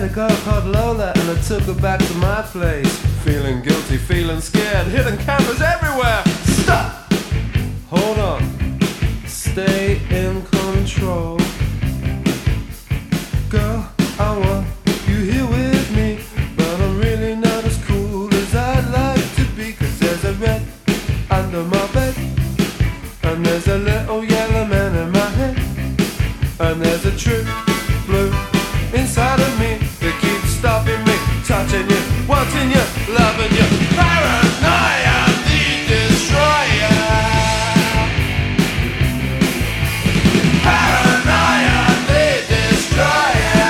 a girl called Lola and I took her back to my place. Feeling guilty, feeling scared, hidden cameras everywhere. Stop! Hold on, stay in control. Girl, I want you here with me, but I'm really not as cool as I'd like to be. Cause there's a red under my bed, and there's a little yellow man in my head, and there's a true blue inside of me that keeps stopping me, touching you, wanting you, loving you. Paranoia, the destroyer. Paranoia, the destroyer.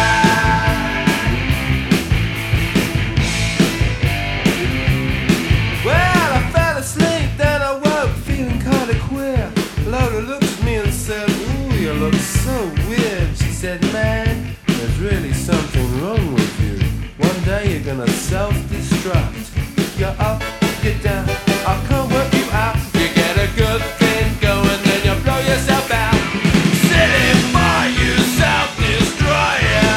Well, I fell asleep, then I woke feeling kinda queer. Lola looked at me and said, ooh, you look so weird. She said, man, there's really something wrong with you. One day you're gonna self-destruct. You're up, you're down, I can't work you out. You get a good thing going, then you blow yourself out. Silly boy, you self-destroyer.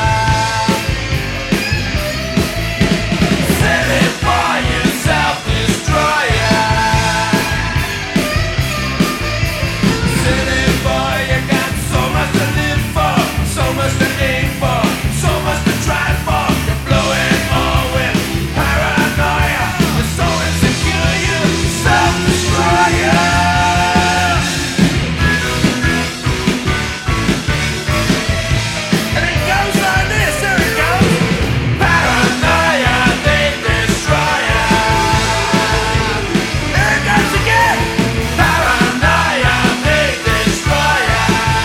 Silly boy, you self-destroyer. Silly boy, you got so much to live for, so much to aim for, so much to try for. You blow it all with paranoia. You're so insecure, you self-destroyer. And it goes like this, here it goes. Paranoia, the destroyer. Here it goes again. Paranoia, the destroyer.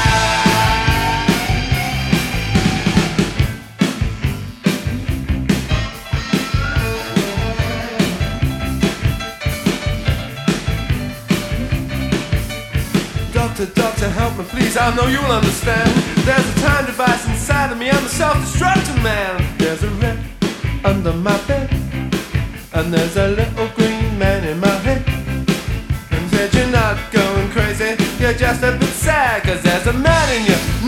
Doctor, doctor, help me please, I know you'll understand. There's a time device inside of me, I'm a self-destructing man. There's a red under my bed, and there's a little green man in my head. And said you're not going crazy, you're just a bit sad, cause there's a man in you